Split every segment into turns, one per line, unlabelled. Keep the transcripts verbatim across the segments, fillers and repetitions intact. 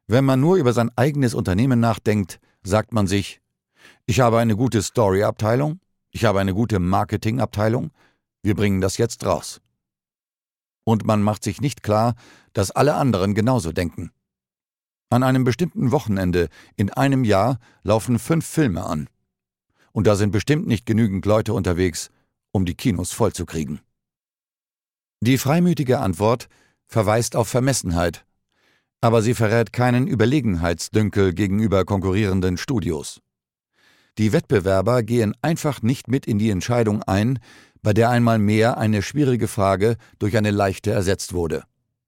Wenn man nur über sein eigenes Unternehmen nachdenkt, sagt man sich, ich habe eine gute Story-Abteilung, ich habe eine gute Marketing-Abteilung, wir bringen das jetzt raus. Und man macht sich nicht klar, dass alle anderen genauso denken. An einem bestimmten Wochenende in einem Jahr laufen fünf Filme an. Und da sind bestimmt nicht genügend Leute unterwegs, um die Kinos vollzukriegen. Die freimütige Antwort verweist auf Vermessenheit, aber sie verrät keinen Überlegenheitsdünkel gegenüber konkurrierenden Studios. Die Wettbewerber gehen einfach nicht mit in die Entscheidung ein, bei der einmal mehr eine schwierige Frage durch eine leichte ersetzt wurde.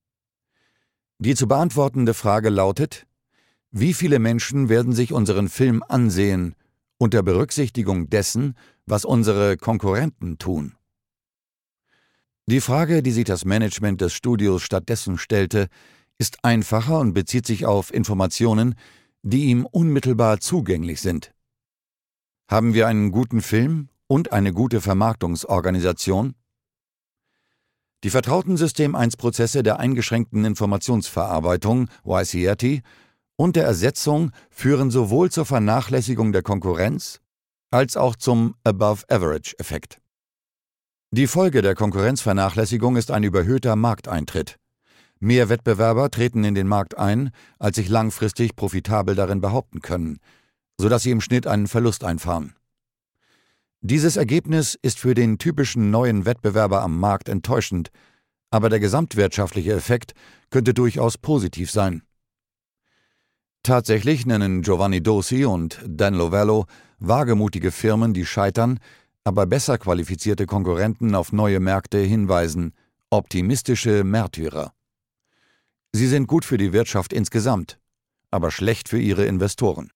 Die zu beantwortende Frage lautet: Wie viele Menschen werden sich unseren Film ansehen, unter Berücksichtigung dessen, was unsere Konkurrenten tun? Die Frage, die sich das Management des Studios stattdessen stellte, ist einfacher und bezieht sich auf Informationen, die ihm unmittelbar zugänglich sind. Haben wir einen guten Film und eine gute Vermarktungsorganisation? Die vertrauten System eins Prozesse der eingeschränkten Informationsverarbeitung, Y C R T, und der Ersetzung führen sowohl zur Vernachlässigung der Konkurrenz als auch zum Above-Average-Effekt. Die Folge der Konkurrenzvernachlässigung ist ein überhöhter Markteintritt. Mehr Wettbewerber treten in den Markt ein, als sich langfristig profitabel darin behaupten können, sodass sie im Schnitt einen Verlust einfahren. Dieses Ergebnis ist für den typischen neuen Wettbewerber am Markt enttäuschend, aber der gesamtwirtschaftliche Effekt könnte durchaus positiv sein. Tatsächlich nennen Giovanni Dosi und Dan Lovello wagemutige Firmen, die scheitern, aber besser qualifizierte Konkurrenten auf neue Märkte hinweisen, optimistische Märtyrer. Sie sind gut für die Wirtschaft insgesamt, aber schlecht für ihre Investoren.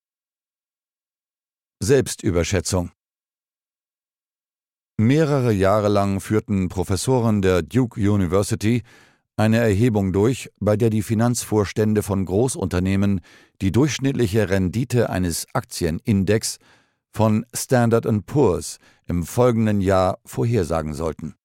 Selbstüberschätzung. Mehrere Jahre lang führten Professoren der Duke University eine Erhebung durch, bei der die Finanzvorstände von Großunternehmen die durchschnittliche Rendite eines Aktienindex von Standard and Poor's im folgenden Jahr vorhersagen sollten.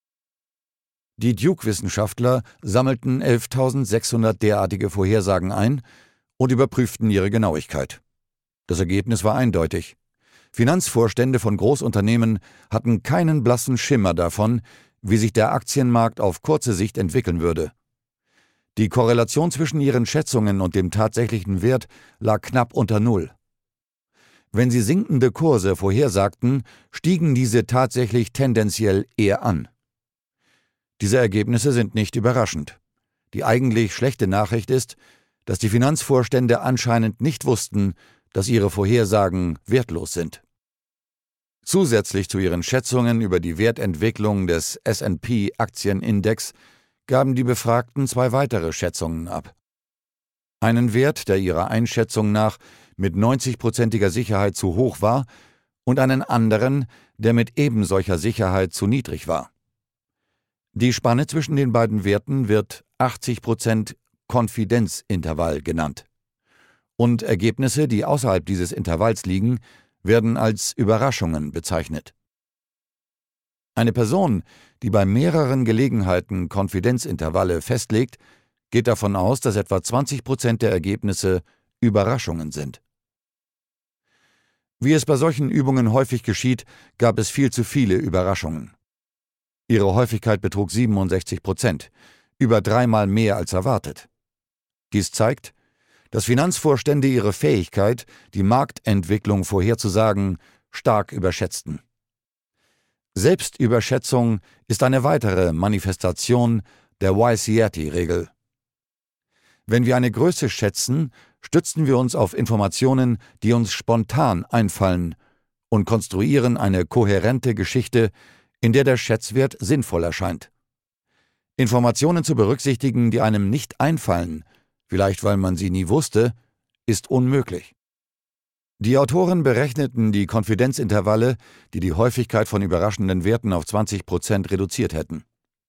Die Duke-Wissenschaftler sammelten elftausendsechshundert derartige Vorhersagen ein und überprüften ihre Genauigkeit. Das Ergebnis war eindeutig. Finanzvorstände von Großunternehmen hatten keinen blassen Schimmer davon, wie sich der Aktienmarkt auf kurze Sicht entwickeln würde. Die Korrelation zwischen ihren Schätzungen und dem tatsächlichen Wert lag knapp unter Null. Wenn sie sinkende Kurse vorhersagten, stiegen diese tatsächlich tendenziell eher an. Diese Ergebnisse sind nicht überraschend. Die eigentlich schlechte Nachricht ist, dass die Finanzvorstände anscheinend nicht wussten, dass ihre Vorhersagen wertlos sind. Zusätzlich zu ihren Schätzungen über die Wertentwicklung des S and P-Aktienindex gaben die Befragten zwei weitere Schätzungen ab. Einen Wert, der ihrer Einschätzung nach mit neunzigprozentiger Sicherheit zu hoch war, und einen anderen, der mit ebensolcher Sicherheit zu niedrig war. Die Spanne zwischen den beiden Werten wird achtzig Prozent Konfidenzintervall genannt. Und Ergebnisse, die außerhalb dieses Intervalls liegen, werden als Überraschungen bezeichnet. Eine Person, die bei mehreren Gelegenheiten Konfidenzintervalle festlegt, geht davon aus, dass etwa zwanzig Prozent der Ergebnisse Überraschungen sind. Wie es bei solchen Übungen häufig geschieht, gab es viel zu viele Überraschungen. Ihre Häufigkeit betrug siebenundsechzig Prozent, über dreimal mehr als erwartet. Dies zeigt, dass Finanzvorstände ihre Fähigkeit, die Marktentwicklung vorherzusagen, stark überschätzten. Selbstüberschätzung ist eine weitere Manifestation der Y C R T-Regel. Wenn wir eine Größe schätzen, stützen wir uns auf Informationen, die uns spontan einfallen, und konstruieren eine kohärente Geschichte, in der der Schätzwert sinnvoll erscheint. Informationen zu berücksichtigen, die einem nicht einfallen, vielleicht weil man sie nie wusste, ist unmöglich. Die Autoren berechneten die Konfidenzintervalle, die die Häufigkeit von überraschenden Werten auf zwanzig Prozent reduziert hätten.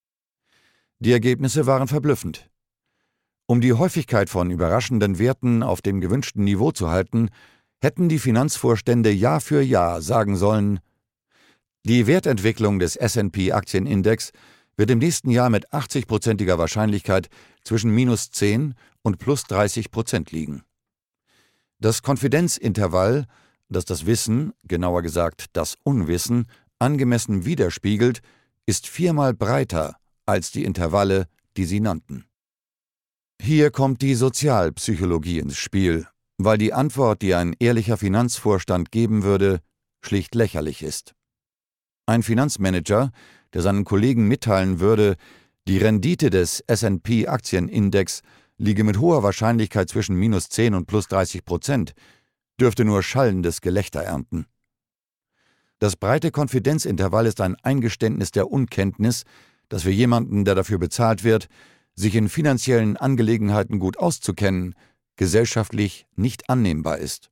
Die Ergebnisse waren verblüffend. Um die Häufigkeit von überraschenden Werten auf dem gewünschten Niveau zu halten, hätten die Finanzvorstände Jahr für Jahr sagen sollen: Die Wertentwicklung des S and P-Aktienindex wird im nächsten Jahr mit achtzig-prozentiger Wahrscheinlichkeit zwischen minus zehn und plus dreißig Prozent liegen. Das Konfidenzintervall, das das Wissen, genauer gesagt das Unwissen, angemessen widerspiegelt, ist viermal breiter als die Intervalle, die Sie nannten. Hier kommt die Sozialpsychologie ins Spiel, weil die Antwort, die ein ehrlicher Finanzvorstand geben würde, schlicht lächerlich ist. Ein Finanzmanager, der seinen Kollegen mitteilen würde, die Rendite des S und P-Aktienindex liege mit hoher Wahrscheinlichkeit zwischen minus zehn und plus dreißig Prozent, dürfte nur schallendes Gelächter ernten. Das breite Konfidenzintervall ist ein Eingeständnis der Unkenntnis, das für jemanden, der dafür bezahlt wird, sich in finanziellen Angelegenheiten gut auszukennen, gesellschaftlich nicht annehmbar ist.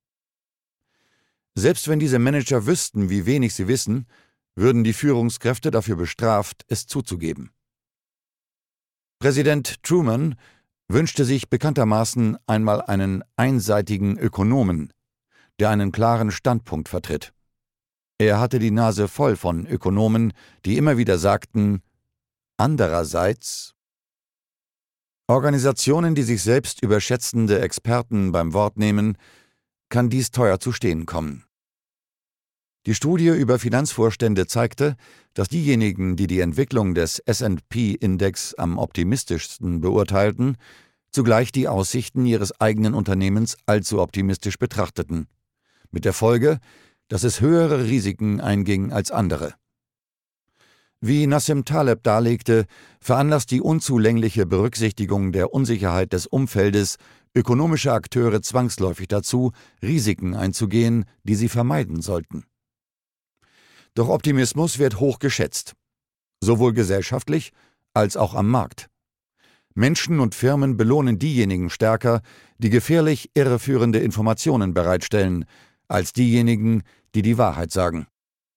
Selbst wenn diese Manager wüssten, wie wenig sie wissen, würden die Führungskräfte dafür bestraft, es zuzugeben. Präsident Truman wünschte sich bekanntermaßen einmal einen einseitigen Ökonomen, der einen klaren Standpunkt vertritt. Er hatte die Nase voll von Ökonomen, die immer wieder sagten, andererseits. Organisationen, die sich selbst überschätzende Experten beim Wort nehmen, kann dies teuer zu stehen kommen. Die Studie über Finanzvorstände zeigte, dass diejenigen, die die Entwicklung des S und P-Index am optimistischsten beurteilten, zugleich die Aussichten ihres eigenen Unternehmens allzu optimistisch betrachteten, mit der Folge, dass es höhere Risiken einging als andere. Wie Nassim Taleb darlegte, veranlasst die unzulängliche Berücksichtigung der Unsicherheit des Umfeldes ökonomische Akteure zwangsläufig dazu, Risiken einzugehen, die sie vermeiden sollten. Doch Optimismus wird hoch geschätzt, sowohl gesellschaftlich als auch am Markt. Menschen und Firmen belohnen diejenigen stärker, die gefährlich irreführende Informationen bereitstellen, als diejenigen, die die Wahrheit sagen.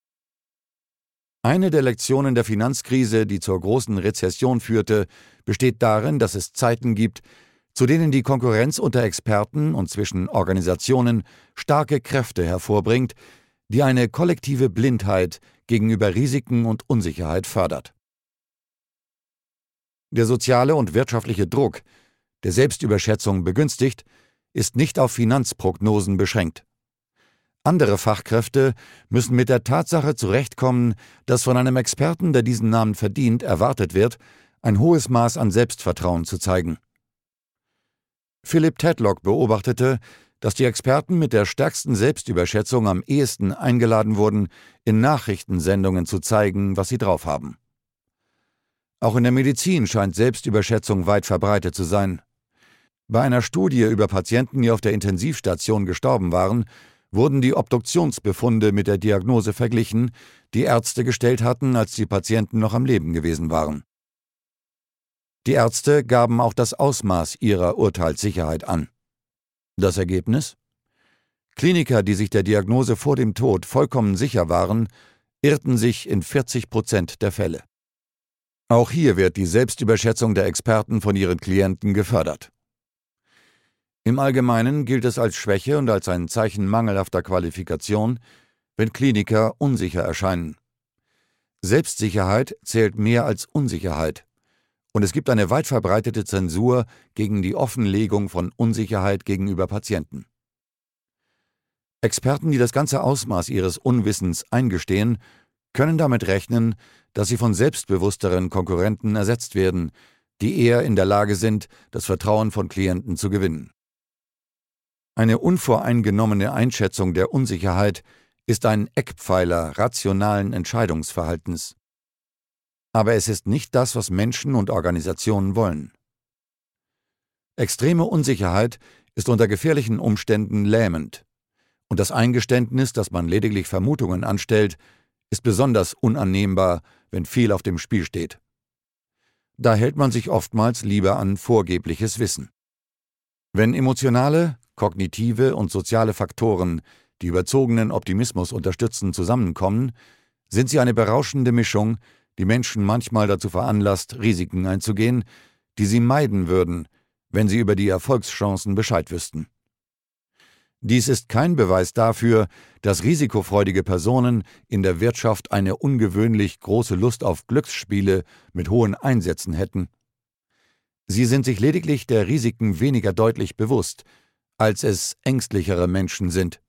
Eine der Lektionen der Finanzkrise, die zur großen Rezession führte, besteht darin, dass es Zeiten gibt, zu denen die Konkurrenz unter Experten und zwischen Organisationen starke Kräfte hervorbringt, die eine kollektive Blindheit gegenüber Risiken und Unsicherheit fördert. Der soziale und wirtschaftliche Druck, der Selbstüberschätzung begünstigt, ist nicht auf Finanzprognosen beschränkt. Andere Fachkräfte müssen mit der Tatsache zurechtkommen, dass von einem Experten, der diesen Namen verdient, erwartet wird, ein hohes Maß an Selbstvertrauen zu zeigen. Philip Tedlock beobachtete, dass die Experten mit der stärksten Selbstüberschätzung am ehesten eingeladen wurden, in Nachrichtensendungen zu zeigen, was sie drauf haben. Auch in der Medizin scheint Selbstüberschätzung weit verbreitet zu sein. Bei einer Studie über Patienten, die auf der Intensivstation gestorben waren, wurden die Obduktionsbefunde mit der Diagnose verglichen, die Ärzte gestellt hatten, als die Patienten noch am Leben gewesen waren. Die Ärzte gaben auch das Ausmaß ihrer Urteilssicherheit an. Das Ergebnis? Kliniker, die sich der Diagnose vor dem Tod vollkommen sicher waren, irrten sich in vierzig Prozent der Fälle. Auch hier wird die Selbstüberschätzung der Experten von ihren Klienten gefördert. Im Allgemeinen gilt es als Schwäche und als ein Zeichen mangelhafter Qualifikation, wenn Kliniker unsicher erscheinen. Selbstsicherheit zählt mehr als Unsicherheit. Und es gibt eine weit verbreitete Zensur gegen die Offenlegung von Unsicherheit gegenüber Patienten. Experten, die das ganze Ausmaß ihres Unwissens eingestehen, können damit rechnen, dass sie von selbstbewussteren Konkurrenten ersetzt werden, die eher in der Lage sind, das Vertrauen von Klienten zu gewinnen. Eine unvoreingenommene Einschätzung der Unsicherheit ist ein Eckpfeiler rationalen Entscheidungsverhaltens. Aber es ist nicht das, was Menschen und Organisationen wollen. Extreme Unsicherheit ist unter gefährlichen Umständen lähmend, und das Eingeständnis, dass man lediglich Vermutungen anstellt, ist besonders unannehmbar, wenn viel auf dem Spiel steht. Da hält man sich oftmals lieber an vorgebliches Wissen. Wenn emotionale, kognitive und soziale Faktoren, die überzogenen Optimismus unterstützen, zusammenkommen, sind sie eine berauschende Mischung, die Menschen manchmal dazu veranlasst, Risiken einzugehen, die sie meiden würden, wenn sie über die Erfolgschancen Bescheid wüssten. Dies ist kein Beweis dafür, dass risikofreudige Personen in der Wirtschaft eine ungewöhnlich große Lust auf Glücksspiele mit hohen Einsätzen hätten. Sie sind sich lediglich der Risiken weniger deutlich bewusst, als es ängstlichere Menschen sind.